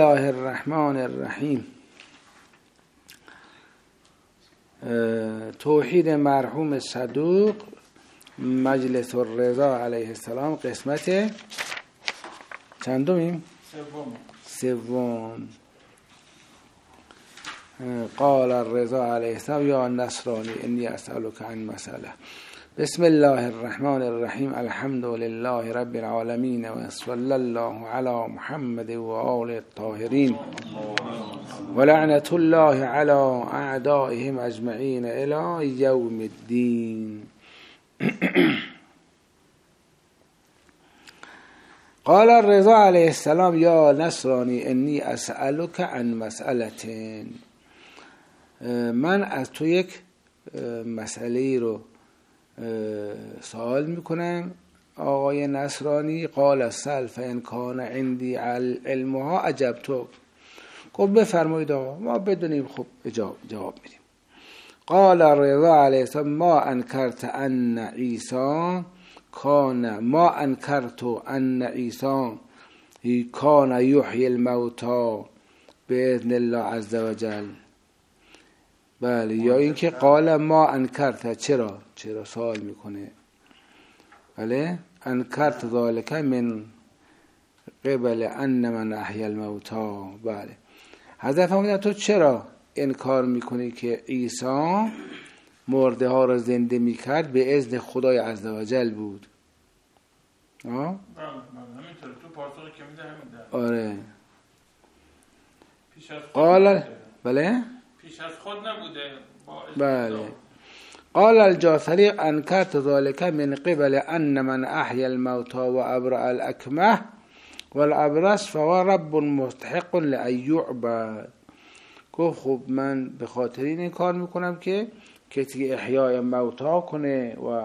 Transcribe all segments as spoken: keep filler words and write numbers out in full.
الله الرحمن الرحیم. توحید مرحوم صدوق مجلس الرضا علیه السلام، قسمت چندمیم؟ سوم. سوم. قال الرضا علیه السلام یا نصرانی انی اسألک عن مسئله. بسم الله الرحمن الرحیم. الحمد لله رب العالمین و صلی الله علی محمد و آل الطاهرین و لعنت الله علی اعدائهم اجمعین الی یوم الدین. قال الرضا علیه السلام یا نصرانی انی اسألک عن مسئله. من از تو یک مسئله رو سوال میکنم آقای نصرانی. قال سل فان کان عندی علمها اجبتک. گفت بفرمایید آقا، ما بدونیم خب جواب میدیم. قال الرضا علیه السلام ما انکرت ان عیسی کان ما انکرت ان عیسی کان یحیی الموتی باذن الله عز وجل. بله، یا اینکه قال ما انکرت. چرا چرا سوال میکنه. بله، انکرت ذالک من قبل ان من احیی الموتی. بله، حضرت فرمودن تو چرا انکار میکنی که عیسی مرده ها را زنده میکرد به اذن خدای عز وجل بود؟ آه؟ بله همینطور تو پاسخی که میده همین ده. آره. پیش از خود قال نبوده. بله پیش از خود نبوده. بله. قال الجاثری انکرت ذالک من قبل ان من احیی الموتی و ابرأ الاکمه والابرص فهو رب مستحق لان یعبد. گفت خب من به خاطر این کار میکنم که کسی احیای موتا کنه و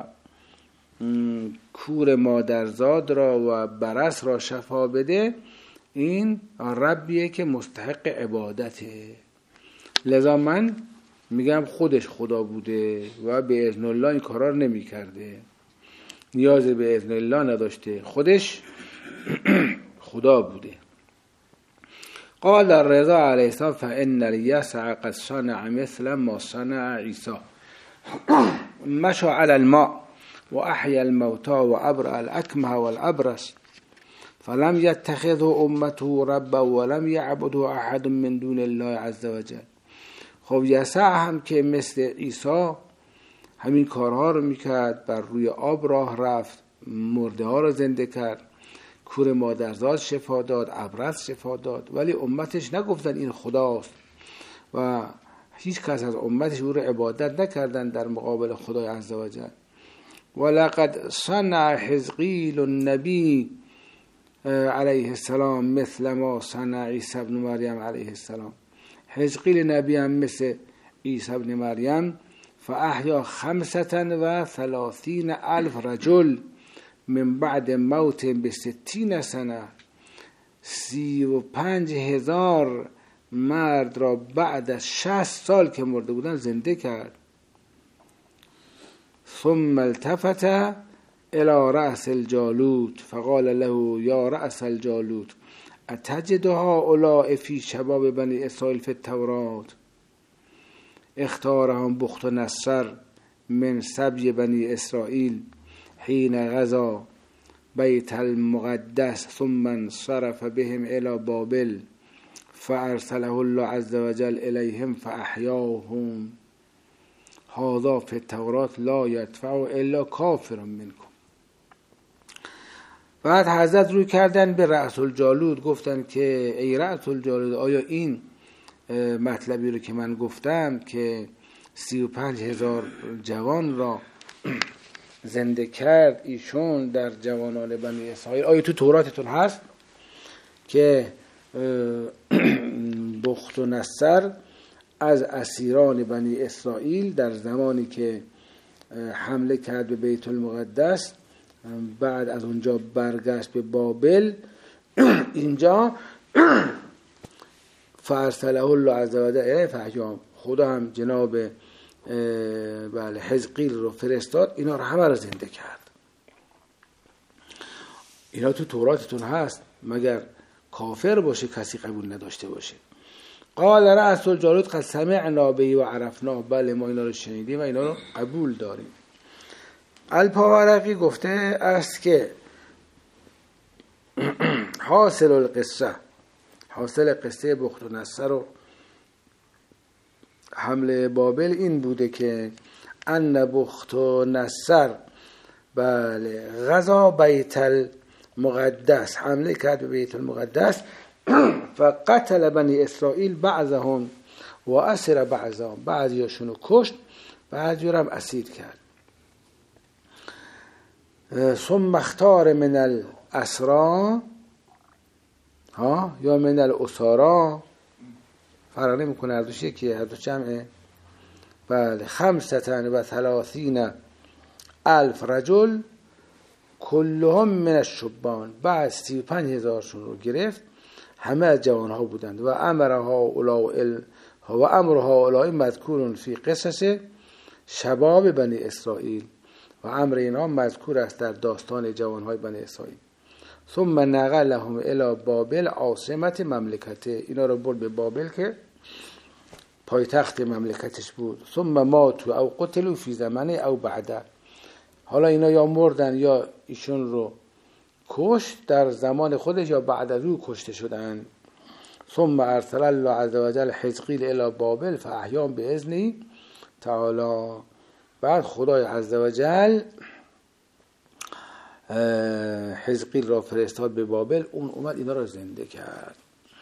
کور مادرزاد را و برص را شفا بده، این ربیه که مستحق عبادته. لذا من میگم خودش خدا بوده و به اذن الله این کارا رو نمی کرده، نیاز به اذن الله نداشته، خودش خدا بوده. قال الرضا علیه السلام فان الیسع قد صنع مثل ما صنع عیسی مشى على الماء و احیی الموتی و ابرأ الاکمه والابرص فلم یتخذه امته ربا ولم یعبده احد من دون الله عز وجل. خب یسع هم که مثل عیسی همین کارها رو میکرد، بر روی آب راه رفت، مرده ها رو زنده کرد، کور مادرزاد شفا داد، ابرص شفا داد، ولی امتش نگفتن این خداست و هیچ کس از امتش او رو عبادت نکردن در مقابل خدای عز وجل. ولقد صنع حزقیل النبی علیه السلام مثل ما صنع عیسی ابن مریم علیه السلام. حزقیل نبی هم مثل عیسی ابن مریم فاحیا خمسة و ثلاثین الف رجل من بعد موت بستین سنه. سی و پنج هزار مرد را بعد از شصت سال که مرده بودن زنده کرد. ثم التفت الى رأس الجالوت فقال له یا رأس الجالوت اتجد هؤلاء فی شباب بنی اسرائیل فی التورات اختارهم بخت نصر من سبی بنی اسرائیل حین غزا بیت المقدس ثم انصرف بهم الى بابل فارسله الله عز وجل الیهم فاحیاهم هذا فی التورات لا یدفع الا کافر منکم. بعد حضرت روی کردن به رأس الجالوت، گفتن که ای رأس الجالوت آیا این مطلبی رو که من گفتم که سی و پنج هزار جوان را زنده کرد ایشون در جوانان بنی اسرائیل، آیا تو توراتتون هست که بخت و نصر از اسیران بنی اسرائیل در زمانی که حمله کرد به بیت المقدس بعد از اونجا برگشت به بابل، اینجا فارسله الله عز وجل فاحیاهم، خدا هم جناب بله حزقیل رو فرستاد، اینا رو همه رو زنده کرد. اینا تو توراتتون هست؟ مگر کافر باشه کسی قبول نداشته باشه. قال رأس الجالوت قد سمعنا به و عرفنا، بله ما اینا رو شنیدیم و اینا رو قبول داریم. الپاورقی گفته است که حاصل القصه، حاصل قصه بخت و نصر و حمله بابل این بوده که ان بخت و نصر بله غزا بیت المقدس، حمله کرد به بیت المقدس فقتل بنی اسرائیل بعضهم و اسر بعضهم، بعضیاشونو کشت بعضی رو هم اسیر کرد. ثم اختار من الاسرا ها یا من الاسارا، فرق نمیکنه، هر دوش یکیه، هر دو جمعه. بله خمسة و ثلاثین الف رجل کلهم من الشبان، بعد سی و پنج هزارشون رو گرفت، همه از جوان ها بودند. و امرها اولاء و امرها اولاء مذکور فی قصص شباب بنی اسرائیل، و امر اینا مذکور است در داستان جوان های بنی اسرائیل. ثم نقلهم الی بابل عاصمت مملکته، اینا رو برد به بابل که پایتخت مملکتش بود. ثم ماتوا او قتلوا فی زمنه او بعده، حالا اینا یا مردن یا ایشون رو کشت در زمان خودش یا بعد از او کشته شدن. ثم ارسل الله عز وجل حزقیل الی بابل فاحیاهم باذنه تعالی، بعد خدای عز وجل حزقیل را فرستاد به بابل، اون اومد اینا را زنده کرد.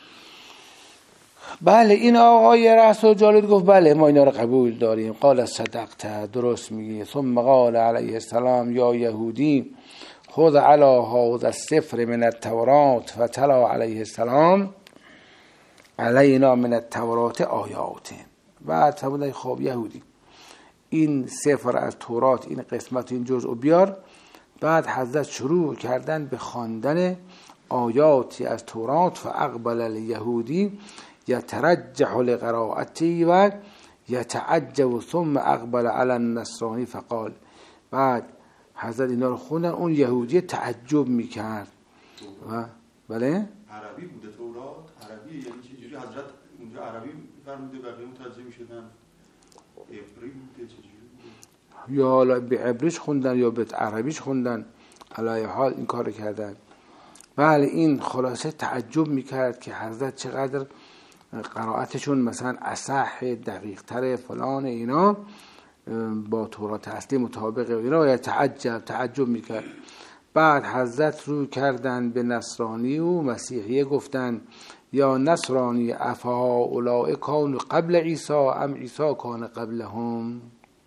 بله این آقای رأس الجالوت گفت بله ما اینا را قبول داریم. قال صدقت، درست میگی. ثم قال علیه السلام یا یهودی خذ علی هذا السفر من التورات فتلا علیه السلام علینا من التورات آیات. بعد فرمود خب یهودی این سفر از تورات، این قسمت این جزء بیار. بعد حضرت شروع کردن به خواندن آیاتی از تورات. فاقبل الیهودی یترجح لقراءتی و یتعجب ثم اقبل علی النصرانی فقال، بعد حضرت اینا رو خوندن، اون یهودی تعجب میکرد. و بله عربی بوده تورات، عربی یعنی چه جوری حضرت اونجا عربی فرموده بقیه مترجم شدن؟ عبری بوده چه جوری؟ یا حالا به عبریش خوندن یا به عربیش خوندن، علی حال این کار کردن. بله این خلاصه تعجب میکرد که حضرت چقدر قرائتشون مثلا اصح، دقیق تر، فلان، اینا با تورات اصلی مطابق اینا، یا تعجب تعجب میکرد. بعد حضرت رو کردن به نصرانی و مسیحیه، گفتن یا نصرانی افها اولئک کانوا قبل عیسی ام عیسی کان قبلهم،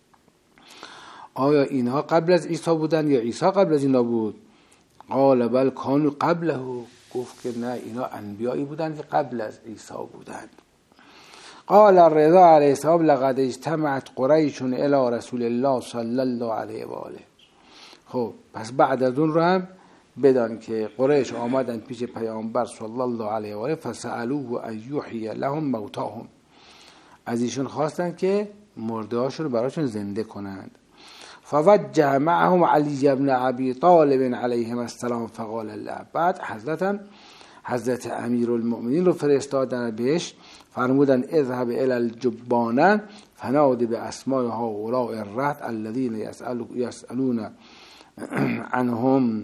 آیا اینها قبل از عیسی بودن یا عیسی قبل از اینا بود؟ قال بل کانوا قبله، گفت که نه اینا انبیایی بودن که قبل از عیسی بودند. قال الرضا علیه السلام لقد اجتمعت قریش الی رسول الله صلی الله علیه و آله. خب پس بعد از اون رو هم بدان که قریش آمدن پیش پیامبر صلی الله علیه و آله فسألوه ان یحیی لهم موتاهم، از ایشون خواستن که مرده هاشون رو براشون زنده کنند. فوجه معهم علی بن ابی طالب علیهم السلام فقال الله، بعد حضرت حضرت امیرالمؤمنین رو فرستادن بهش، فرمودن اذهب الی الجبانه فنادی به اسماء هؤلاء الرهط الذين يسألون عنهم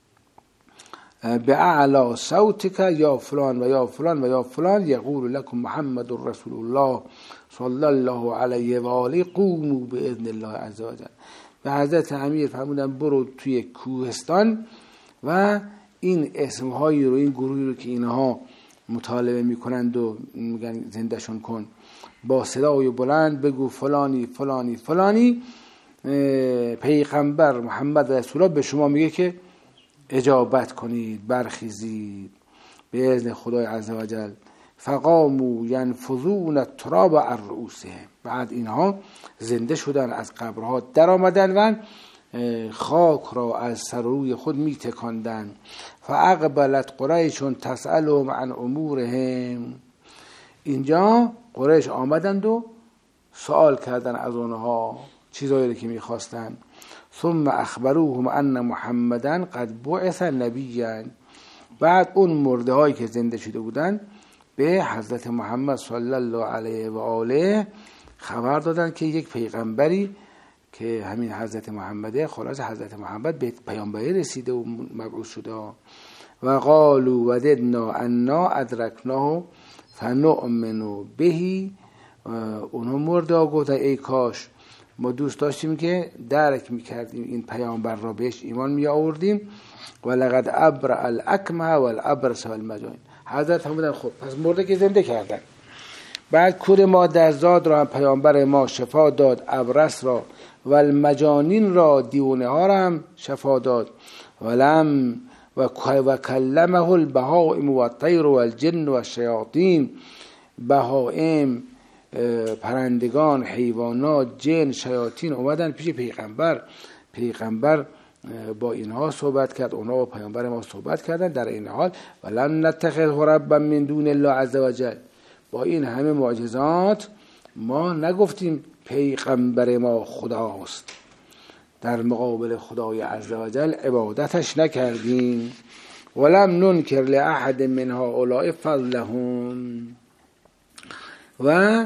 باعلی صوتك یا فلان و یا فلان و یا فلان یقول لكم محمد رسول الله صلی الله علیه و آله قوموا باذن الله عز وجل. به حضرت امیر فرمودن برو توی کوهستان و این اسمهایی رو، این گروهی رو که اینها مطالبه میکنند و میگن زندهشون کن، با صدای بلند بگو فلانی فلانی فلانی پیغمبر محمد رسول الله به شما میگه که اجابت کنید، برخیزید به اذن خدای عزوجل. فقاموا ینفضون التراب عن رؤوسهم، بعد اینها زنده شدن، از قبرها در آمدن و خاک را از سر روی خود می تکاندن. فاقبلت قریش تسألهم عن امورهم، اینجا قریش آمدند و سوال کردن از اونها چیزایی که میخواستن. ثم اخبروهم ان محمدن قد بعث نبیا، بعد اون مرده هایی که زنده شده بودن به حضرت محمد صلی الله علیه و آله خبر دادن که یک پیغمبری که همین حضرت محمده، خلاص حضرت محمد به پیامبری رسیده و مبعوث شده. و قالوا وددنا انا ادرکناه فنؤمن بهی. اونها مرده ها گفتن ای کاش ما دوست داشتیم که درک میکردیم این پیامبر را، بهش ایمان می آوردیم. و لقد ابرأ الاکمه والابرص والمجانین. حضرت هم بودن خب پس مرده که زنده کردن. بعد کور ما در زاد را هم پیامبر ما شفا داد، ابرص را و المجانین را، دیوانه ها را هم شفا داد. ولم و و کلمه البهائم و الطیر و الجن و الشیاطین. بهائم، پرندگان، حیوانات، جن، شیاطین اومدن پیش پیغمبر. پیغمبر با اینها صحبت کرد، اونها با پیامبر ما صحبت کردن. در این حال ولن نتخذ ربا من دون الله عز وجل. با این همه معجزات ما نگفتیم پیغمبر ما خداست، در مقابل خدای عز وجل عبادتش نکردیم. ولم ننکر لأحد من هؤلاء فضلهم. و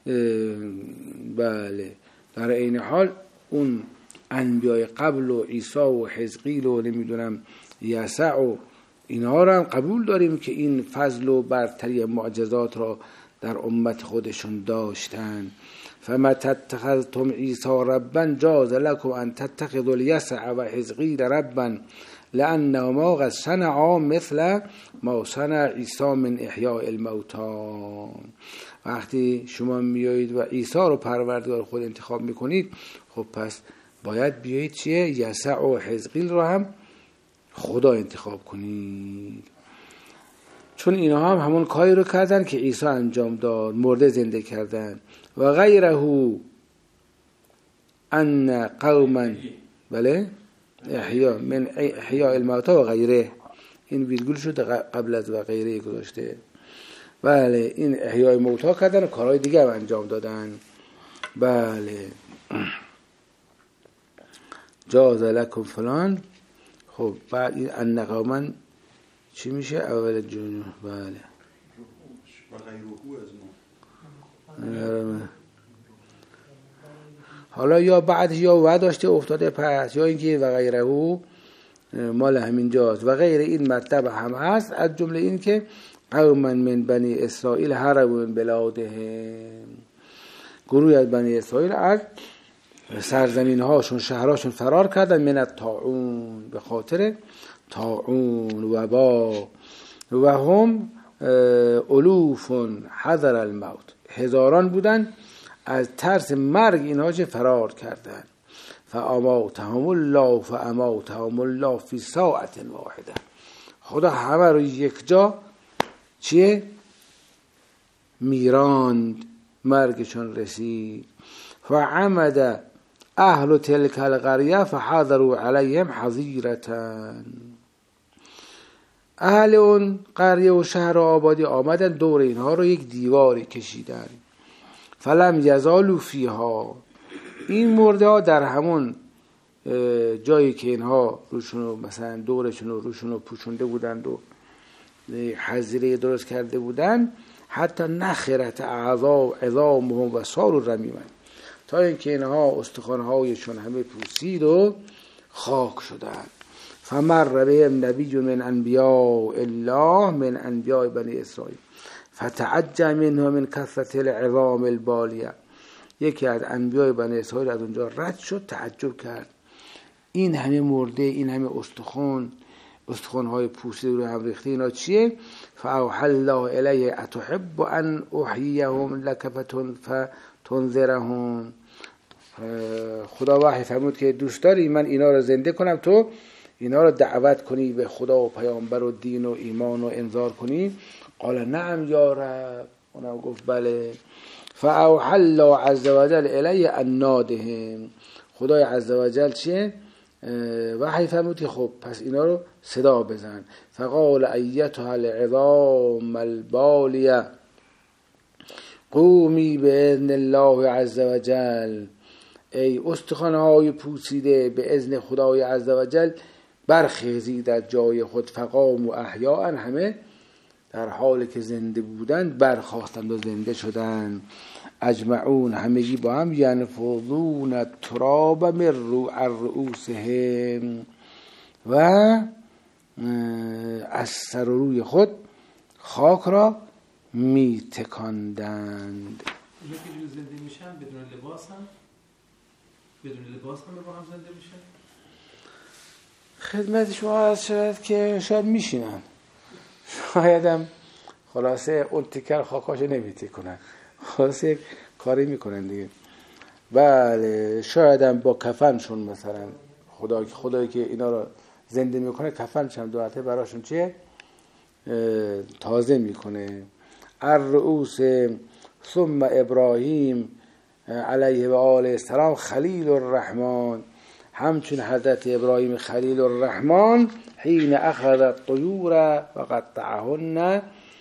بله در این حال اون انبیای قبل و عیسی و حزقیل و نمیدونم یسع و اینها را هم قبول داریم که این فضل و برتری معجزات را در امت خودشون داشتن. فما تتخذتم عیسی ربا جاز لكم ان تتخذوا الیسع و حزقیل ربا لانهما قد صنعا مثل ما صنع عیسی من احیاء الموتى. وقتی شما میایید و عیسی رو پروردگار خود انتخاب میکنید، خب پس باید بیایید چیه؟ یسع و حزقیل رو هم خدا انتخاب کنید، چون اینها هم همون کاری رو کردن که عیسی انجام داد، مرده زنده کردن. و غیره ان قوما بله احیا من احیاء الموتى و غیره، این ویرگول شده قبل از و غیره گذاشته. بله این احیاء موتى کردن و کارهای دیگه هم انجام دادن. بله جاز لکم فلان. خب بعد این ان قوما چی میشه؟ اول جنوب. بله حالا یا بعد یا و داشته افتاده پس، یا اینکه و غیره مال همین جاست. و غیر این مطلب هم هست، از جمله این که قوما من بنی اسرائیل هربوا من بلادهم. گروهی از بنی اسرائیل از سرزمین هاشون، شهرهاشون فرار کردن. من الطاعون، به خاطر طاعون، وبا. و هم الوف حذر الموت، هزاران بودن از ترس مرگ اینها چه فرار کردن. فاماتهم الله فاماتهم الله فی ساعت واحده. خدا همه رو یک جا چیه؟ میراند، مرگشون رسید. فعمد اهل تلك القريه فحضروا عليهم حظيرة. اهل اون قریه و شهر و آبادی آمدن دور اینها رو یک دیواری کشیدن. فلم یزالوا فیها. این مرده ها در همون جایی که اینها روشونو مثلا دورشونو روشونو پوشونده بودند و حظیره درست کرده بودند، حتی نخرت اعضا عظامهم و صاروا رمیما، تا اینکه اینها استخوان‌هایشون همه پوسید و خاک شدند. فمر بهم نبی من انبیاء الله من انبیاء بنی اسرائیل فتعجب منه من کثرت العظام البالیه. یکی از انبیاء بنی اسرائیل از اونجا رد شد، تعجب کرد این همه مرده، این همه استخوان، استخوان‌های پوسیده رو هم ریخته، اینا چیه؟ فاوحى الله الیه اتحب ان احییهم لک فتنذرهم. خدا وحی فرمود که دوست داری من اینا رو زنده کنم، تو اینا رو دعوت کنی به خدا و پیامبر و دین و ایمان و انذار کنی. قال نعم یا رب. اونم گفت بله. فاوحى الله عز وجل الیه ان نادهم. خدای عز وجل چیه؟ وحی فرمود که خب پس اینا رو صدا بزن. فقال ایتها العظام البالیه قومی باذن الله عز وجل. ای استخوان‌های پوسیده، به اذن خدای عز وجل برخیزید از جای خود فقام و احیاء، همه در حالی که زنده بودند برخاستند و زنده شدند. اجمعون همگی با هم، ینفضون التراب من رؤوسهم، و از سر و روی خود خاک را می تکاندند. اینا که جو زنده میشن بدون لباس هم بدون لباس هم با هم زنده میشن. خدمت شما عرض شد که شاید میشینن، شاید هم خلاصه اون تکر خاکاشو نمیتی کنن، خلاصه یک کاری میکنن دیگه. بله شاید هم با کفنشون مثلا خدا خدایی که اینا رو زنده میکنه کفنشون دو حالته براشون چیه تازه میکنه. الرؤوس ثم ابراهیم علیه و آله السلام خلیل الرحمن، همچون حضرت ابراهیم خلیل الرحمن حین اخذ الطیور و قطعهن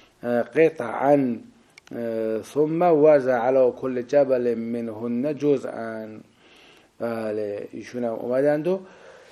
قطعا ثم وضع علی کل جبل منهن جزءا. بله ایشون هم اومدند و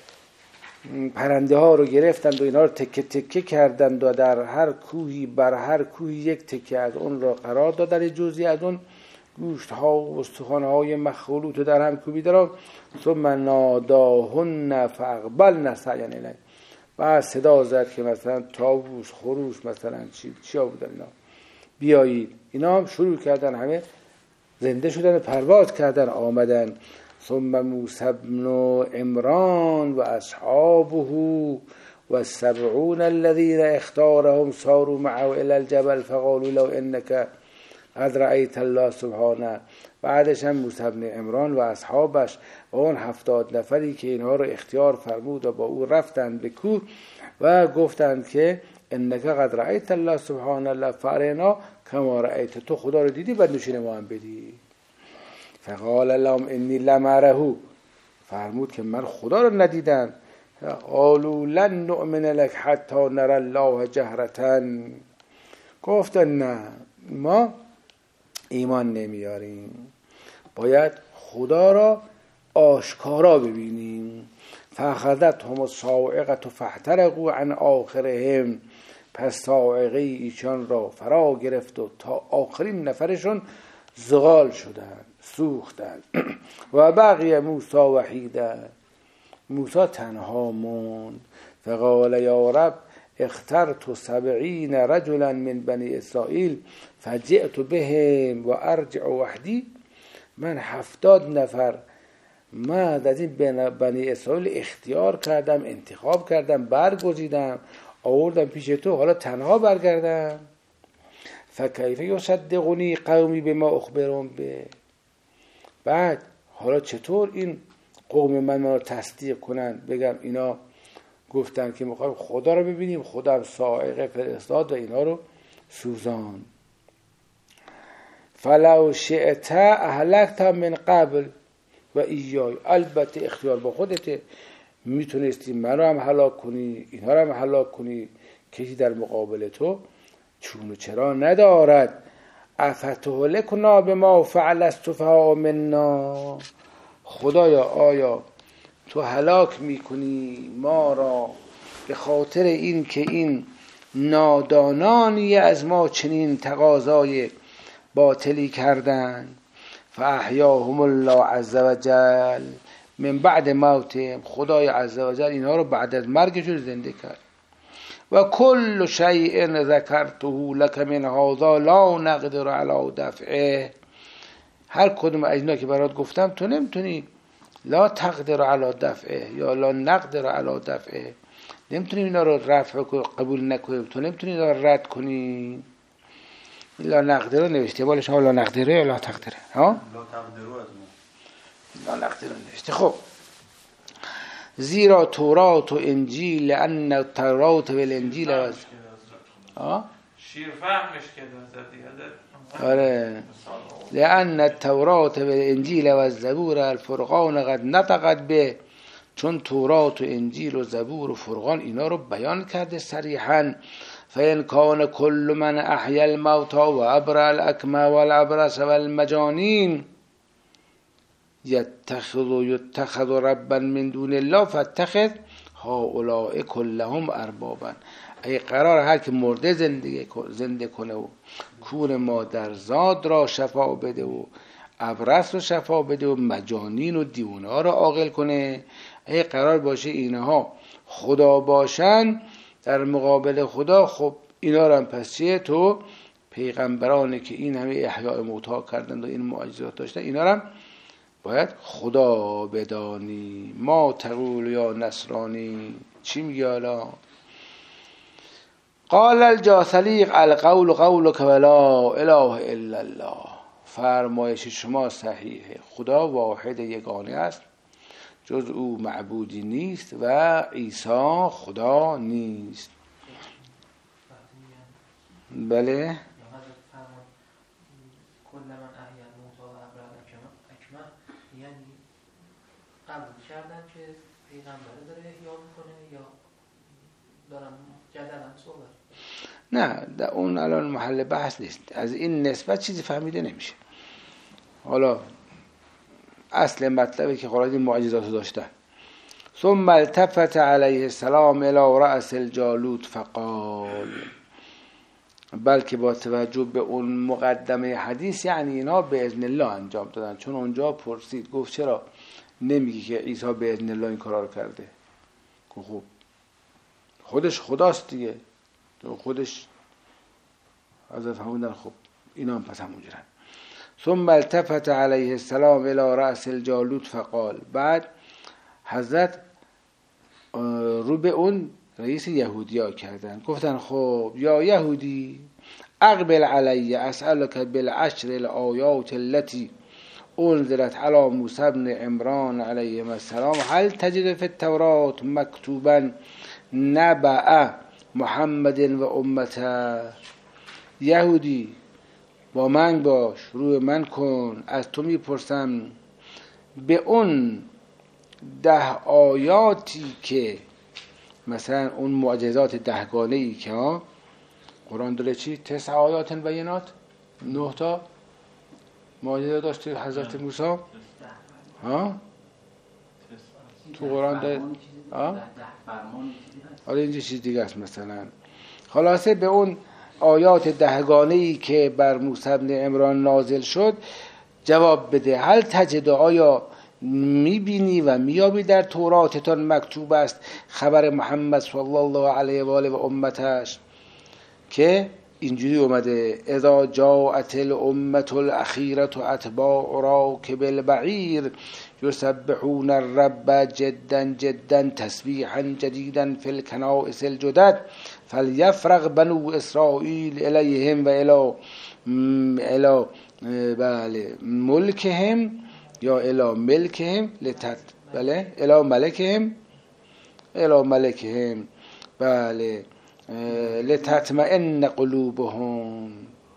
پرنده ها رو گرفتند و اینا رو تکه تکه کردند و در هر کوهی بر هر کوهی یک تکه از اون را قرار دادن، جزئی از اون گوشت ها و استخوان های مخلوط در هم کوبیدن. ثم ناداهن فاقبلن سعیا الیه، بعد صدا زد که مثلا طاووس خروس مثلا چی چیا بودن اینا بیایید، اینا هم شروع کردن همه زنده شدن پرواز کردن آمدن. ثم موسی بن عمران و اصحابه و السبعون الذين اختارهم صاروا معه الى الجبل فقالوا لو انك قد رأيت الله سبحانه. بعدش هم موسی بن عمران و اصحابش و اون هفتاد نفری که اینها رو اختیار فرمود و با او رفتند به کوه و گفتند که انک قد رأیت الله سبحانه الله فارنا کما رأیت، تو خدا رو دیدی بعد نشین ما هم بدی. فقال لهم انی لم اره، فرمود که من خدا رو ندیدم. قالوا لن نؤمن لك حتی نرى الله جهرة، گفتن نه ما ایمان نمیاریم، باید خدا را آشکارا ببینیم. فاخذتهم الصاعقه فاحترقوا عن آخرهم، پس صاعقه ایشان را فرا گرفت و تا آخرین نفرشون زغال شدند، سوختند. و بقی موسی وحیدا، موسی تنها موند. فقال یا رب اخترت سبعین رجلا من بنی اسرائیل فجئت بهم و ارجع وحدی، من هفتاد نفر من از این بنی اسرائیل اختیار کردم، انتخاب کردم، برگزیدم، آوردم پیش تو، حالا تنها برگردم. فکیف یصدقونی قومی بما اخبرهم به، بعد حالا چطور این قوم من منو تصدیق کنن، بگم اینا گفتن که میخوایم خدا رو ببینیم، خدا هم صاعقه فرستاد و اینا رو سوزان. فلو شئت اهلکت من قبل و ایای، البته اختیار با خودته، میتونستی من رو هم هلاک کنی، اینا رو هم هلاک کنی، کسی در مقابل تو چون و چرا ندارد. افتهلکنا بما فعل السفهاء منا، خدایا آیا تو هلاک میکنی ما را به خاطر این که این نادانانی از ما چنین تقاضای باطلی کردن. فاحیاهم الله عز وجل من بعد موتهم، خدای عز وجل اینها رو بعد از مرگشون زنده کرد. و کل شیء ذکرته لك من هذا لا نقدر على دفعه، هر کدوم از اینا که برات گفتم تو نمیتونی، لا تقدر على دفعه یا لا نقدر على دفعه، نمیتونی اینا رو رفع قبول نکنی، تو نمیتونی اینا رو رد کنی. لا نقدره نوشته، بالش ها لا نقدره یا لا تقدره، ها لا تقدرو از ما لا نقدره نوشته. خب زیرا تورات و انجیل، لأن التورات و الانجیل و ها شیر فهمش که آره، لأن التورات و الانجیل و الزبور الفرقان قد نطقت به، چون تورات و انجیل و زبور و فرقان اینا رو بیان کرده صریحاً. فإن كان كل من أحيا الموتى وأبرأ الأكمى والأبرص والمجانين يتخذ يتخذ ربا من دون الله فاتخذ هؤلاء کلهم اربابن. ای قرار هر که مرده زنده زنده کنه و کور مادر زاد را شفا بده و ابرص رو شفا بده و مجانین و دیوانه ها رو عاقل کنه، ای قرار باشه اینها خدا باشن در مقابل خدا، خب اینا رو هم پس چیه؟ تو پیغمبرانی که این همه احیاء موتا کردند و این معجزات داشتن، اینا رو هم باید خدا بدانی. ما تقول یا نصرانی، چی میگه حالا؟ قال الجاثلیق القول قولک ولا اله الا الله. فرمایش شما صحیحه، خدا واحد یگانه است، جز او معبودی نیست و عیسی خدا نیست. بله کل من احیا الموتی و ابرأ اکمه، یعنی قبول کردن که پیغمبر داره احیا میکنه یا دارم جدلا صحبت؟ نه، در اون الان محل بحث نیست، از این نسبت چیزی فهمیده نمیشه. حالا اصل مطلبی که قرآن این معجزات داشتن. ثم التفت علیه السلام الی رأس الجالوت فقال، بلکه با توجه به اون مقدمه حدیث یعنی اینا به اذن الله انجام دادن، چون اونجا پرسید گفت چرا نمیگی که عیسی به اذن الله این کارا رو کرده؟ خب خودش خداست دیگه، خودش حضرت فرمودن خب اینا هم پس همونجورن. ثم التفت علیه السلام الی رأس الجالوت فقال، بعد حضرت رو به اون رئیس یهودیا کردن، گفتن خب یا یهودی اقبل علی اسألک بالعشر الآیات التي انزلت علی موسی بن عمران علیه السلام هل تجد فی التوراة مکتوبا نبأ محمد و امته. یهودی با من باش، روی من کن، از تو میپرسم به اون ده آیاتی که مثلا اون معجزات دهگانه ای که ها قرآن داره چی؟ تسع آیات بینات، نه تا معجزه داشته حضرت موسی ها تو قرآن داره ها. حالا اینجا چیز دیگه است مثلا. خلاصه به اون آیات دهگانه ای که بر موسی بن عمران نازل شد جواب بده. هل تجد، آیا میبینی و میابی در توراتتان مکتوب است خبر محمد صلی الله علیه و آله و امتش که اینجوری اومده اذا جاءت الامه الاخیره اتباع راکب البعیر یسبحون الرب جدا جدا تسبیحا جدیدا فی الکنائس الجدد فلیفرغ بنو اسرائیل الیهم و الی الی بله ملکهم یا الی ملکهم لتت بله الی ملکهم الی ملکهم بله لتطمئن قلوبهم،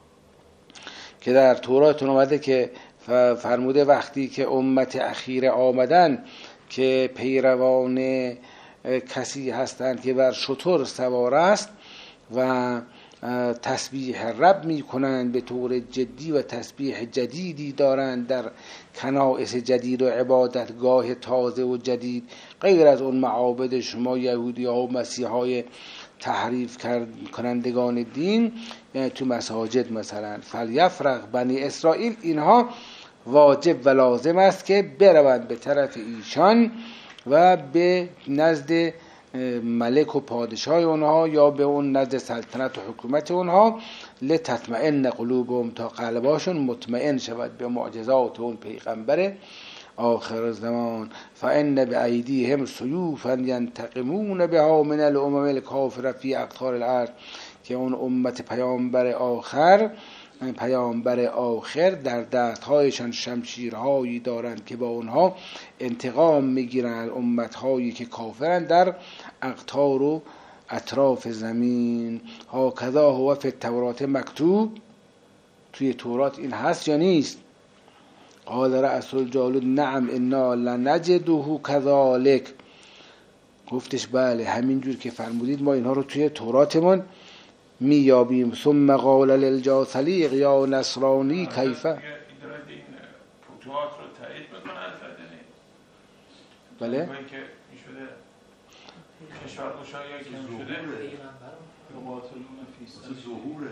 که در تورات اومده که فرموده وقتی که امت اخیره آمدن که پیروان کسی هستند که بر شتر سوار است و تسبیح رب می کنند به طور جدی و تسبیح جدیدی دارند در کنائس جدید و عبادتگاه تازه و جدید، غیر از اون معابد شما یهودی ها و مسیح های تحریف کنندگان دین، یعنی تو مساجد مثلا. فلیفرغ بنی اسرائیل، اینها واجب و لازم است که بروند به طرف ایشان و به نزد ملک و پادشاه اونها یا به اون نزد سلطنت و حکومت اونها لتطمئن قلوبهم، تا قلباشون مطمئن شود به معجزات اون پیغمبر آخر زمان. فان بایدیهم سیوفا ینتقمون بها من الامم الکافره فی اقطار الارض، که اون امت پیامبر آخر پیامبر آخر در دستهایشان شمشیرهایی دارند که با اونها انتقام میگیرند امتهایی که کافرند در اقطار و اطراف زمین. ها کذا هو فی التورات مکتوب، توی تورات این هست یا نیست؟ قال رأس الجالوت نعم انا لنجده كذلك، گفتش بله همینجور که فرمودید ما اینها رو توی توراتمون میابیم. ثم قال للجاثلیق یا نصرانی کیف، فتوحات رو تایید میکنه بله کشور گشایی که شده یقاتلون فی مثل ظهوره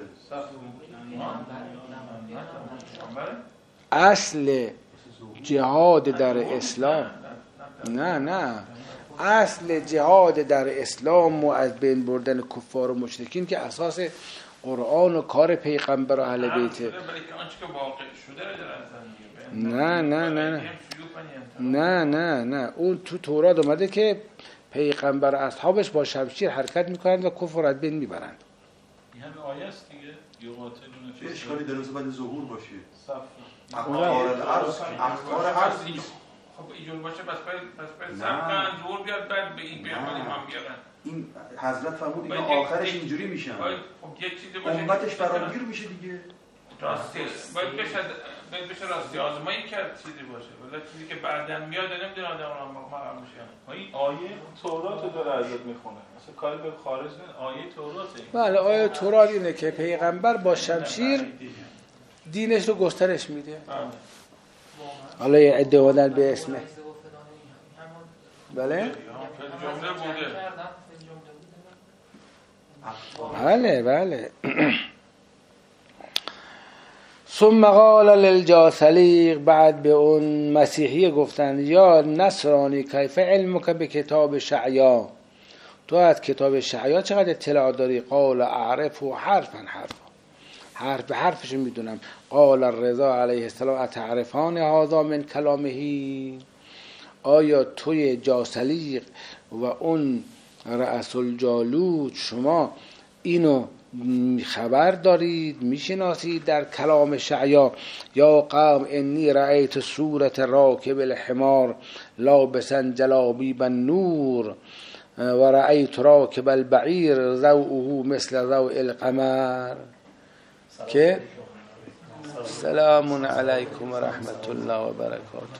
اصل جهاد در اسلام نه نه اصل جهاد در اسلام و از بین بردن کفار و مشرکین که اساس قرآن و کار پیغمبر و اهل بیته. نه نه نه نه نه نه اون تو تورات اومده که پیغمبر و اصحابش با شمشیر حرکت میکنند و کفر از بین میبرند. این همه آیه است دیگه. یقاتلون چه اشکالی در اون باید ظهور باشه؟ صف اخبار الارض اخبار الارض خب اینجور باشه بس باید بس باید صف ظهور بیاد بعد به این بیاد امام بیارن. این حضرت فرمود اینا آخرش اینجوری میشن. خب یک چیزی باشه امتش فراگیر میشه دیگه. راستی باید بشه باید بشه راستی آزمایی کرد چیزی باشه. ولی چیزی که بعداً میاد نمیدونه آدم رو مقام میشه. این آیه تورات رو داره ازت میخونه. مثلا کاری به خارج نه آیه توراته. بله آیه تورات اینه که پیغمبر با شمشیر دینش رو گسترش میده. حالا یه عده اومدن به اسمه. بله؟ جمله بوده. بله بله. ثم قال للجاثلیق، بعد به اون مسیحی گفتن یا نصرانی کیف علمک به کتاب شعیا، تو از کتاب شعیا چقدر اطلاع داری؟ قال اعرف و حرفا حرفا، حرف به حرفش میدونم. قال الرضا علیه السلام اتعرفان هذا من کلامه، آیا توی جاثلیق و اون رأس الجالوت شما اینو خبر دارید میشناسید در کلام شعیا؟ یا قوم انی رأیت صورت راکب الحمار لابسا جلابیب النور و رأیت راکب البعیر ضوءه مثل ضوء القمر. که سلام علیکم و رحمت الله و برکاته.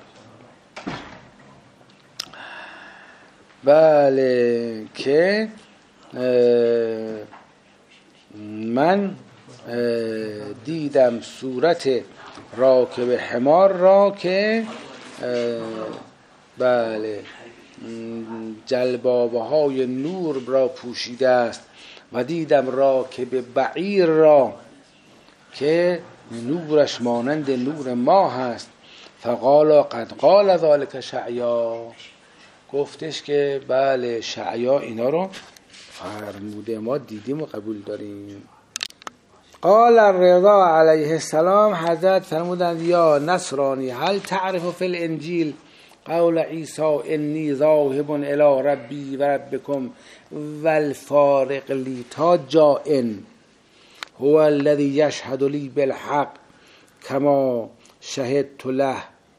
بله که من دیدم صورت راکب حمار را که بله جلبابه های نور را پوشیده است و دیدم راکب بعیر را که نورش مانند نور ماه است. فقال قد قال ذلك شعیا، گفتش که بله شعیا اینا رو فرموده، ما دیدیم و قبول داریم. قال الرضا علیه السلام، حضرت فرمودند یا نصرانی هل تعرف فی الانجیل قول عیسی انی ذاهب الی ربی و ربکم والفارق لی تا جائن هو الذی یشهد لی بالحق کما شهدت له.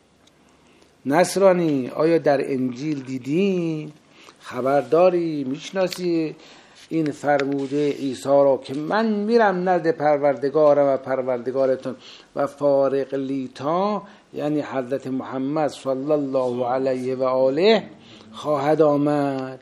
نصرانی آیا در انجیل دیدی، خبرداری، میشناسی این فرموده عیسی را که من میرم نزد پروردگارم و پروردگارتون و فارق لیتا یعنی حضرت محمد صلی الله علیه و آله خواهد آمد.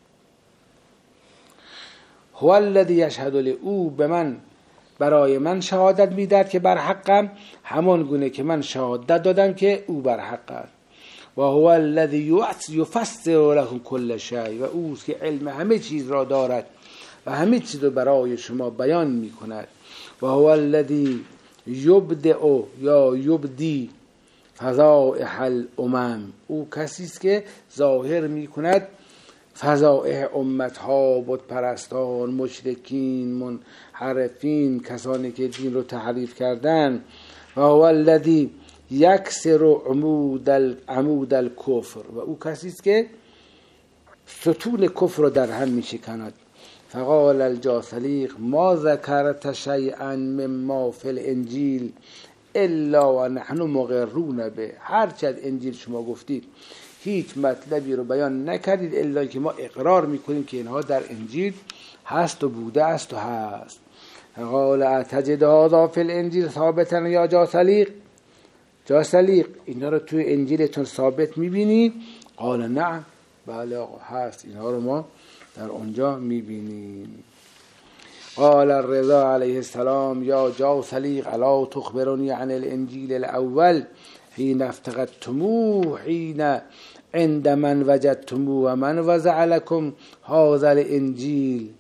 هو الذی یشهد لی، او به من برای من شهادت میداد که بر حقم، همان گونه که من شهادت دادم که او بر حق است. و هو الذی یفسر لكم كل شیء، و اوست که علم همه چیز را دارد و همه چیز را برای شما بیان می کند. و هو الذی یبدئ یا یبدی فضائح الامم، او کسی است که ظاهر می کند فضائح امتها، بت پرستان، مشرکین، منحرفین، کسانی که دین رو تحریف کردن. و هو الذی یکسر عمود عمود الکفر، و او کسی است که ستون کفر رو در هم میشکند. فقال الجاثلیق ما ذکرت شیئا مما فی الانجیل الا و نحن مقرون به، هرچه از انجیل شما گفتید هیچ مطلبی رو بیان نکردید الا که ما اقرار میکنیم که اینها در انجیل هست و بوده است و هست. قال اتجد هذا فی الانجیل ثابتا یا جاثلیق، جاثلیق اینا رو توی انجیلتون ثابت میبینی؟ قال نعم، بله آقا هست، اینها رو ما در اونجا میبینیم. قال الرضا علیه السلام یا جاثلیق الا تخبرنی عن الانجیل الاول حین افتقدتموه حین عند من وجدتموه و من وضع لکم هذا الانجیل.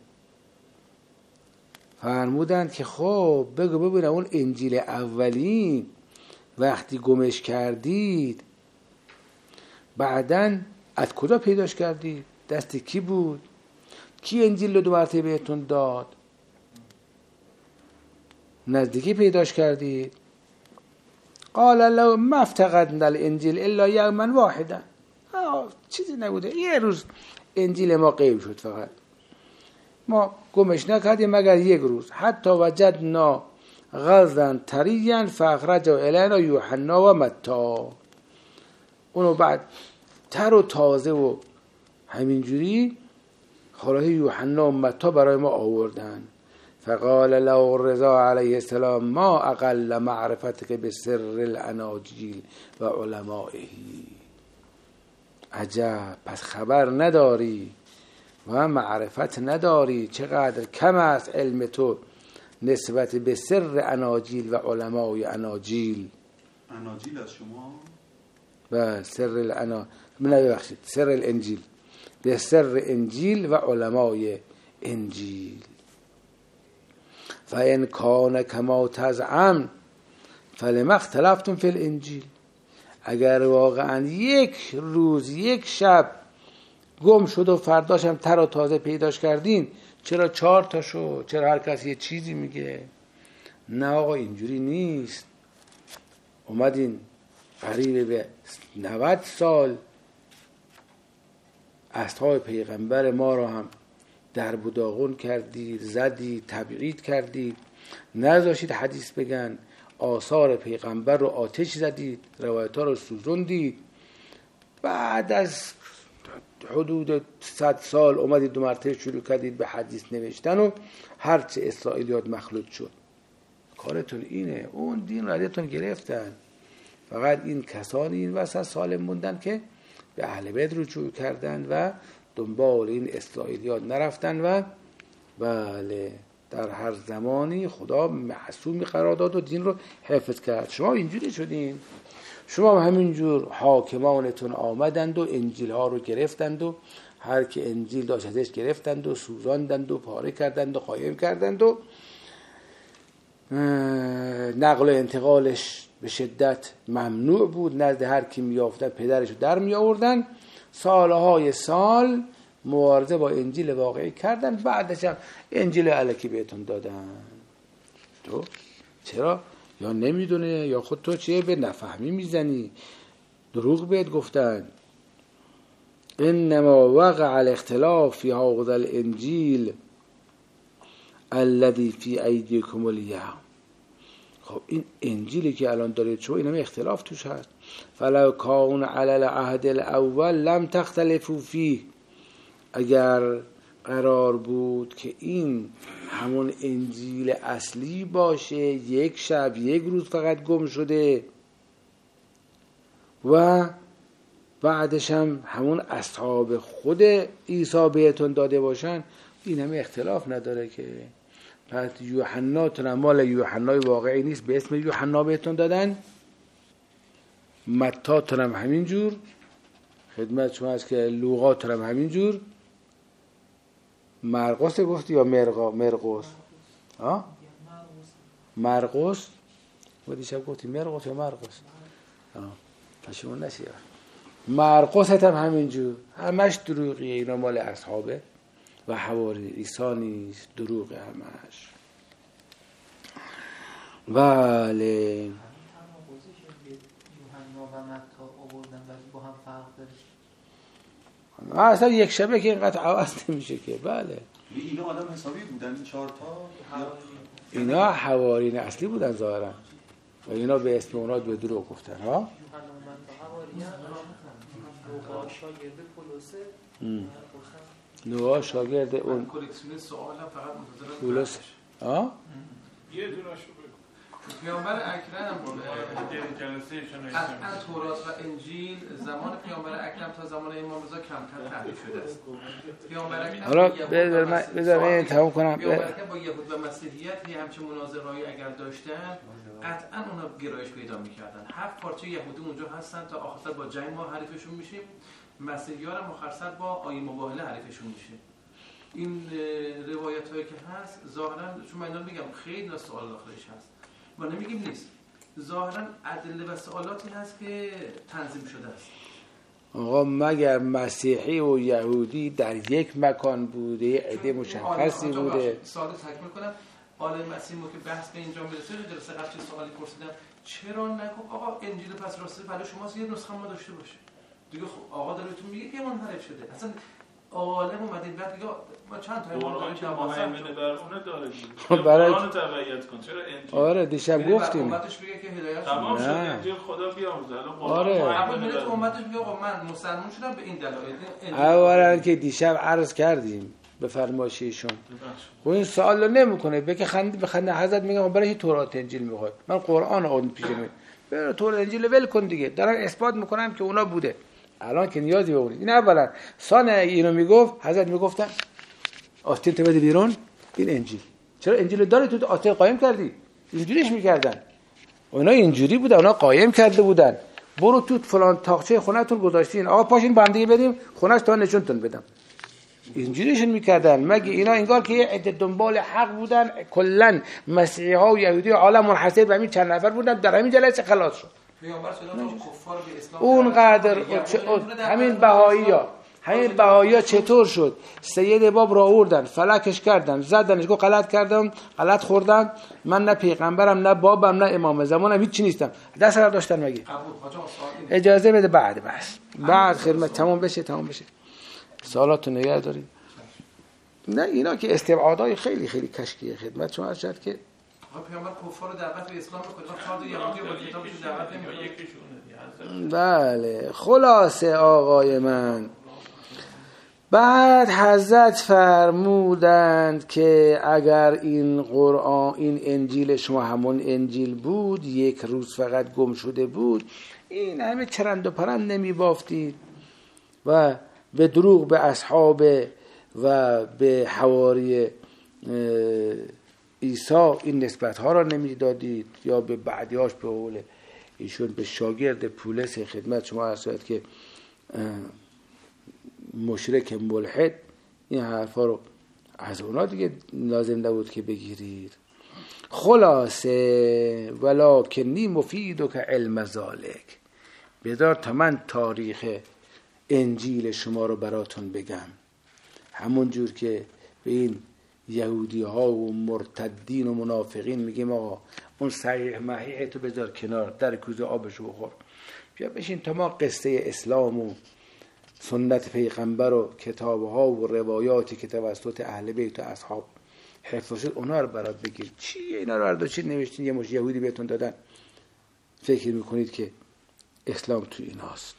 فرمودند که خب بگو ببینم اون انجیل اولی وقتی گمش کردید بعدن از کجا پیداش کردید؟ دست کی بود؟ کی انجیل رو دو مرتبه بهتون داد؟ نزدیکی پیداش کردید؟ قال لو ما افتقدنا الانجیل الا یوما واحدا. چیزی نبوده، یه روز انجیل ما غیب شد، فقط ما گمش نکردیم مگر یک روز. حتی وجدنا غضا طریا فاخرجوا الینا یوحنا و متی. اونو بعد تر و تازه و همینجوری خلاصه یوحنا و متی برای ما آوردن. فقال له رضا علیه السلام ما اقل معرفتك بسر الاناجیل و علمائه. عجب، پس خبر نداری و معرفت نداری، چقدر کم است علم تو نسبت به سر اناجیل و علمای اناجیل. اناجیل از شما؟ و سر الانا من ببخشید سر الانجیل، به سر انجیل و علمای انجیل. فإن کان کما تزعم فلما اختلفتم فی الانجیل. اگر واقعا یک روز یک شب گم شد و فرداش هم تر و تازه پیداش کردین، چرا چهار تا شد؟ چرا هر کسی یه چیزی میگه؟ نه آقا اینجوری نیست. اومدین قریب به نود سال اصحاب پیغمبر ما رو هم در بداغون کردید، زدید، تبعید کردید، نذاشید حدیث بگن، آثار پیغمبر رو آتش زدید، روایت ها رو سوزوندید. بعد از حدود صد سال اومدید دو مرتبه شروع کردید به حدیث نوشتن و هرچه اسرائیلیات مخلوط شد. کارتون اینه، اون دین رو ازتون گرفتن. فقط این کسانی این وسط سالم موندن که به اهل بیت رجوع کردن و دنبال این اسرائیلیات نرفتن و بله در هر زمانی خدا معصومی قرار داد و دین رو حفظ کرد. شما اینجوری شدین، شما همینجور حاکمانتون آمدند و انجیل ها رو گرفتند و هر که انجیل داشت ازش گرفتند و سوزاندند و پاره کردند و قایم کردند و نقل و انتقالش به شدت ممنوع بود. نزد هر کی میافتن پدرش رو در می آوردن. سالهای سال مبارزه با انجیل واقعی کردن، بعدش هم انجیل الکی بهتون دادن. تو چرا؟ یا نمیدونه یا خود تو چیه به نفهمی میزنی. دروغ بهت گفتن. انما وقع الاختلاف فی هذا الانجیل الذي فی ایدیکم الیوم. خب این انجیلی که الان دارید شما این همه اختلاف توش هست. فلو کان علی العهد الاول لم تختلفوا فیه. اگر قرار بود که این همون انجیل اصلی باشه، یک شب یک روز فقط گم شده و بعدش هم همون اصحاب خود عیسی بهتون داده باشن، این همه اختلاف نداره که. پس یوحنا تون مال یوحنای واقعی نیست، به اسم یوحنا بهتون دادن. متی تون هم همین جور، خدمت شما هست که لوقا تون هم همین جور. مرقس گفتی یا مرقا مرقس؟ ها؟ مرقس. و دیشب گفتی مرقس یا مرقس؟ ها. پشیمون نشی. مرقس هم همین جور، همش دروغیه. اینا مال اصحابه و حواری عیسی نیست، دروغه همش. بله. اصلا یک شبه که اینقدر عوض نمیشه که. بله اینا آدم حسابی بودن این چهار تا؟ اینا حوارین اصلی بودن ظاهرا و اینا به اسم اونا به دروغ گفتن. ها نوها شاگرد اون کلکسیون سوال هم فقط منتظرم پولس. ها یه دوناشو بگو. پیامبر اکرم جلسهشون قطعا تورات و انجیل زمان پیامبر اکرم تا زمان امام رضا کمتر تحریف شده است. پیامبر اکرم حالا بذار من بذار من تموم کنم. پیامبر اکرم با یهود و مسیحیت یه همچین مناظره‌ای اگر داشتن قطعا اونا گرایش پیدا میکردن. هفت پارچه یهودی اونجا هستن تا آخر با جنگ ما حریفشون میشیم، مسیحی‌ها هم آخر سر با آیین مباهله حریفشون میشه. این روایت هایی که هست ظاهرا چون من اینا میگم خیلی سوال داخلش هست، ما نمیگیم نیست، ظاهرا ادله و سوالاتی هست که تنظیم شده است. آقا مگر مسیحی و یهودی در یک مکان بوده، عده مشخصی بوده؟ سوال تکمیل کنم. آل مسیح که بحث به اینجا میرسه، جلسه قبل چه سوالی پرسیدم چرا نگفت آقا انجیل پس راسته برای شماست یه نسخه ما داشته باشه دیگه؟ خب آقا داره تو میگه که منحرف شده. اصلا عالم اومد این وقت ما چند تا قرآن که مهیمنه بر اونه داره خب برای قرآن رو تبعیت کن. چرا انجیل؟ آره دیشب گفتیم امتش بگه که هدایت تمام شد انجیل خدا بیامرزه. آره اول میره تو امتش میگه آقا من مسلمان شدم به این دلایل. اولا که دیشب عرض کردیم به فرمایش ایشون و این سوال رو نمیکنه بگه خندی به خنده حضرت میگم برای تورات انجیل میخواد، من قرآن اون پیش میاد برای تورات انجیل ول کن دیگه، دارن اثبات میکنم که اونا بوده. الان که نیازی به اون این اولا. ثانیا اینو میگفت حضرت میگفتن آستین تو بده بیرون این انجیل، چرا انجیل داری تو آستین قایم کردی؟ اینجوریش میکردن اونا، اینجوری بوده اونا قایم کرده بودن. برو تو فلان تاقچه خونه‌تون گذاشتین، آقا پاشین با هم دیگه بریم خونه‌اش تا نشونتون بدم. اینجوریشون میکردن. مگه اینا انگار که یه عده دنبال حق بودن، کلا مسیحی ها و یهودی و عالم منحصر به همین چند نفر بودن، در همین جلسه خلاص شد. اونقدر همین بهایی ها همین بهایی ها چطور شد؟ سید باب را آوردن فلکش کردن زدنش، گفت غلط کردم غلط خوردم، من نه پیغمبرم نه بابم نه امام زمانم هیچی نیستم. دست را داشتن. مگه اجازه بده بعد بس بعد خدمت تمام بشه تمام بشه سوالاتو نگه دارید. نه اینا که استبعادهای خیلی خیلی کشکیه خدمت شما شد که پیامبر کفار رو دعوت به اسلام میکنه، فرد یهودی با کتابش دعوت نمیکنه. بله خلاصه آقای من بعد حضرت فرمودند که اگر این قرآن این انجیل شما همون انجیل بود، یک روز فقط گم شده بود، این همه چرند و پرند نمی بافتید و به دروغ به اصحاب و به حواری عیسی این نسبت ها را نمی دادید، یا به بعدیاش به قول ایشون به شاگرد پولس خدمت شما هستید که مشرک ملحد، این حرفا رو از اونا دیگه لازم نبود که بگیرید. خلاصه ولکنی مفید و که علم ذالک، بدار تا من تاریخ انجیل شما رو براتون بگم، همون جور که به این یهودی ها و مرتدین و منافقین میگیم آقا اون صحیح محیح تو بذار کنار، در کوزه آبشو بخور، بیا بشین تا ما قصه اسلام و سنت پیغمبر و کتاب ها و روایاتی که توسط اهل بیت و اصحاب حفظ شد اونا رو برات بگیر. چیه اینا رو ارداشین نوشتین یه مش یهودی بهتون دادن فکر میکنید که اسلام تو ایناست؟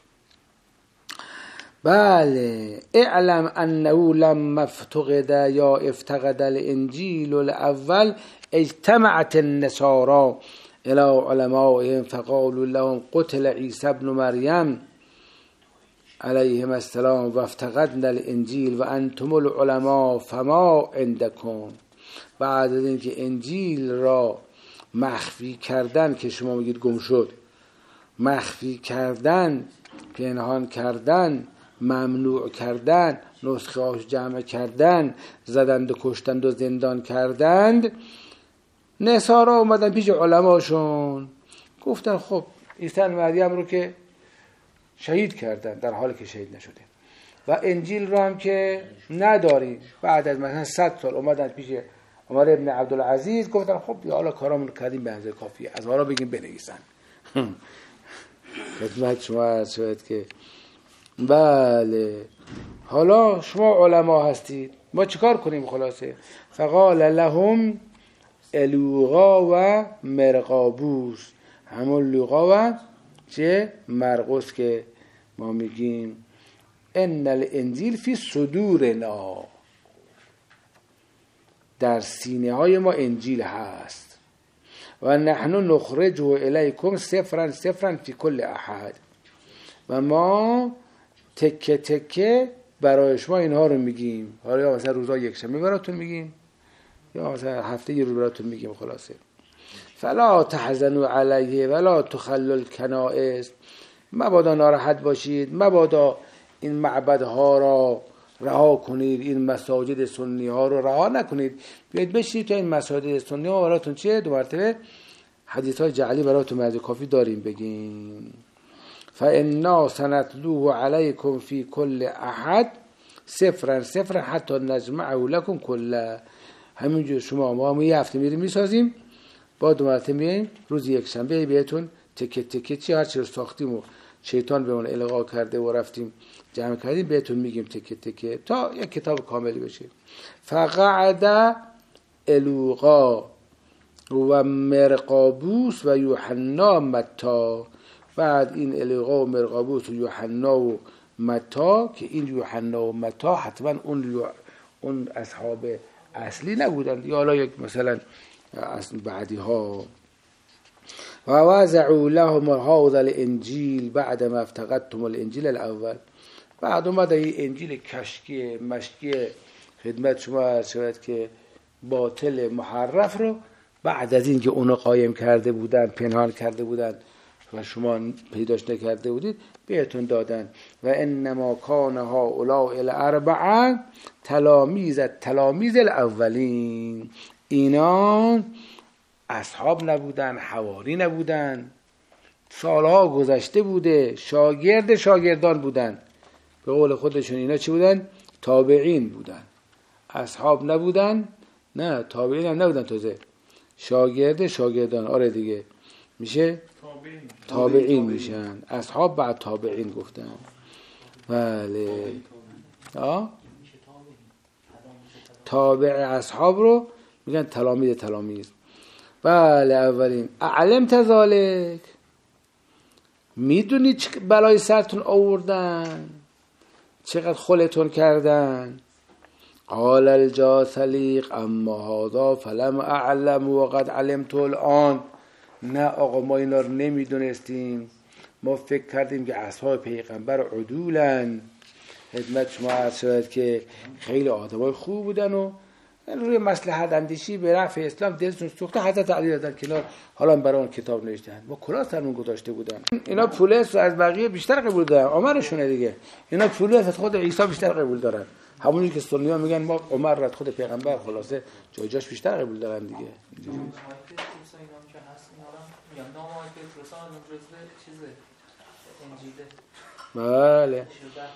بله اعلم انه لما افتقد یا افتقد الانجیل الاول اجتمعت النصارى الى علمائهم فقالوا لهم قتل عیسی ابن مریم علیهم السلام و افتقدنا الانجیل و انتم العلماء فما عندكم. بعد از اینکه انجیل را مخفی کردن که شما میگید گم شد، مخفی کردن، پنهان کردن، ممنوع کردن، نسخه هاش جمع کردن، زدند و کشتند و زندان کردند، نصارا اومدن پیش علماشون گفتن خب عیسی مریم رو که شهید کردن در حالی که شهید نشده و انجیل رو هم که نداری، بعد از مثلا صد سال اومدن پیش عمر ابن عبدالعزیز گفتن خب یا حالا کارامون کردیم به اندازه کافیه، از حالا بگیم بنویسن. خدمت شما عرض شد که بله حالا شما علما هستید، ما چیکار کنیم؟ خلاصه فقال لهم الوغا و مرقابوس، همون لوغا و چه مرقس که ما میگیم ان الانجیل فی صدورنا، در سینه های ما انجیل هست، و نحن نخرجه الیکم سفرا سفرا فی کل احد، و ما تکه تکه برای شما اینها رو میگیم، حالا مثلا روزا یک شنبه براتون میگیم یا مثلا هفته یه روز براتون میگیم. خلاصه فلا تحزنوا علیه ولا تخلوا الکنائس، مبادا ناراحت باشید، مبادا این معبدها را رها کنید، این مساجد سنی ها رو رها نکنید، بیاید بشید تا این مساجد سنی ها براتون چیه؟ دو مرتبه حدیث های جعلی براتون مرد کافی داریم بگیم. فإنا سنتلوه علیکم فی کل احد صفرا صفرا حتی نجمعه لکم کله. همینجور شما ما هم یه هفته میریم میسازیم، با دو مرتبه میاییم روز یک شنبه بهتون تکه تکه چی هر چی رو ساختیم و شیطان به اون القا کرده و رفتیم جمع کردیم بهتون میگیم تکه تکه تا یک کتاب کاملی بشه. فقعد الوقا و مرقابوس و یوحنا متا. بعد این الوقا و مرقابوس و یوحنا و متا که این یوحنا و متا حتما اون اون اصحاب اصلی نبودند یا حالا یک مثلا اصل بعدی ها. و وضعوا لهم هذا الانجیل بعد ما افتقدتم الانجیل الاول. بعد اومد این انجیل کشکی مشکی خدمت شما عرض شود که باطل محرف رو بعد از این که اونو قایم کرده بودن، پنهان کرده بودن و شما پیداش نکرده بودید بهتون دادن. و انما کان هؤلاء الاربعه تلامیذ تلامیذ الاولین. اینا اصحاب نبودن، حواری نبودن، سالها گذشته بوده، شاگرد شاگردان بودن. به قول خودشون اینا چی بودن؟ تابعین بودن. اصحاب نبودن، نه تابعین هم نبودن، تازه شاگرد شاگردان. آره دیگه میشه تابعین میشن. اصحاب بعد تابعین گفتن. بله آه تابع اصحاب رو میگن تلامید تلامیذ. بله اولین اعلمت ذالک، میدونی چه بلای سرتون آوردن، چقدر خلتون کردن. قال الجاثلیق اما هذا فلم اعلم وقد علمت الان. نه آقا ما اینا رو نمیدونستیم، ما فکر کردیم که اصحاب پیغمبر عدولن. خدمت شما عرض شد که خیلی آدمای خوب بودن و روی مصلحت اندیشی به رفع اسلام دلشون سوخته. حضرت علی را در کنار حالا برای اون کتاب نوشتن، با کلاه سرمون گذاشته بودن. اینا پولس رو از بقیه بیشتر قبول دارن، عمرشونه دیگه. اینا پولس از خود عیسی بیشتر قبول دارن، همونی که سنی‌ها میگن ما عمر را خود پیغمبر خلاصه جای جاش بیشتر قبول دارن دیگه. بله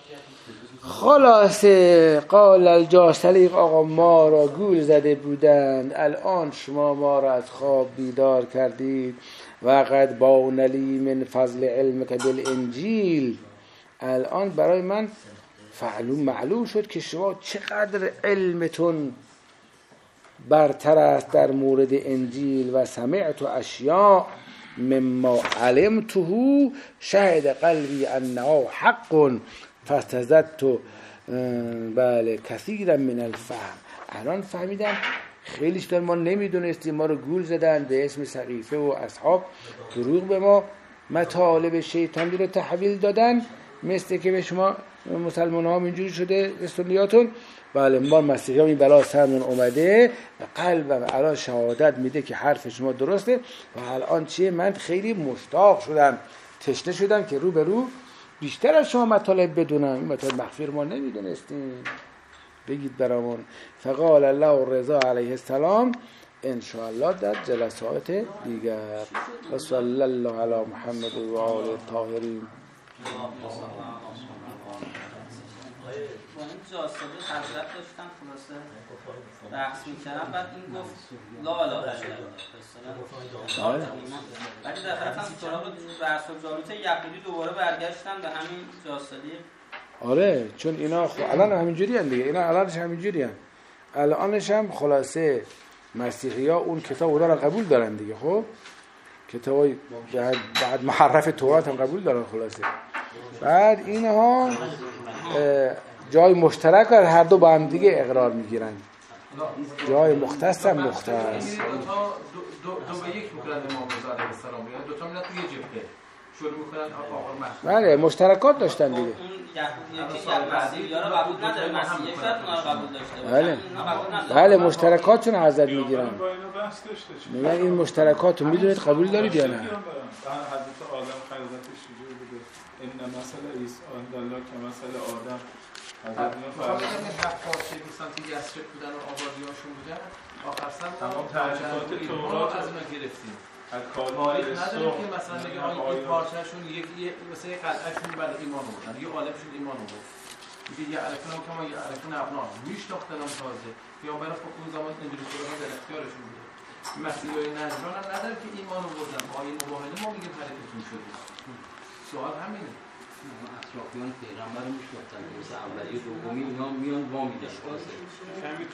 خلاصه قال الجاثلیق آقا ما را گول زده بودند، الان شما ما را از خواب بیدار کردید. و قد بان لی من فضل علمک بالانجیل، الان برای من معلوم معلوم شد که شما چقدر علمتون برتر است در مورد انجیل. و سمعت اشیاء مما علمته شهد قلبی انه حق فاستزدت بله کثیرا من الفهم. الان فهمیدم خیلیش در ما نمیدونستیم، ما رو گول زدن به اسم سقیفه و اصحاب، دروغ به ما مطالب شیطانی رو تحویل دادن، مثل که به شما مسلمان ها اینجوری شده سنیاتون. بله ما مسیحی ها این بلا سرمون اومده و قلبم الان شهادت میده که حرف شما درسته. و الان چیه؟ من خیلی مشتاق شدم، تشنه شدم که رو به رو بیشتر از شما مطالب بدونم. این مطالب مخفی ما نمیدونستیم، بگید برامون. فقال الله رضا علیه السلام ان شاء الله در جلسات دیگر. و صلی الله علی محمد و آل الطاهرین. با این جاسده حضرت داشتن خلاصه بحث میکردن، بعد این گفت لا لا لا بعد در طرف هم سراغ بحث و جالوت یقینی دوباره برگشتن به همین جاسدی. آره چون اینا خب الان همینجوری هم دیگه، اینا الانش همینجوری هم الانش هم خلاصه مسیحی ها اون کتاب اونا را قبول دارن دیگه. خب کتاب بعد محرف تورات هم قبول دارن خلاصه. بعد اینها جای مشترک در هر دو با هم دیگه اقرار میگیرن، جای مختص هم مختص. دو تا دو دو به یک میگن امام رضا علیه السلام، یعنی دو تا میاد توی جبهه. شروع میکنن آقا محمود. بله مشترکات داشتن دیگه. اون یهودی که مسیحی‌ها رو قبول نداره، مسیحی شاید اونا رو قبول داشته باشه. بله اینا قبول نداره. بله مشترکاتشون رو ازت میگیرن. با اینو بحث داشته چی؟ میگن این مشترکات رو میدونید قبول دارید یا نه؟ حضرت آدم خلقتش چجوری بوده؟ این مسئله عیسی الله که مسئله آدم حضرت میخوام بگم این هفت پارچه دوستان که یسرب بودن و آبادیاشون بودن آخر سر تمام تعریفات تورات از اونها گرفتیم. تاریخ نداریم که مثلا بگم این پارچه‌شون یکی مثلا یه قلعه‌شون بعد ایمان آوردن، یه عالمشون ایمان آورد. میگه یه عرفون هم که ما یه عرفون ابنا میشناختن هم تازه یا برای خب اون زمان انجیل قرآن در اختیارشون بوده. مسیحای نجران هم نداره که ایمان آوردن، با این مباهله ما میگیم حرکتشون شده. سوال همینه. اطرافیان پیغمبر رو میشناختن، مثل اولی دومی اینا میان وا میدن. کمی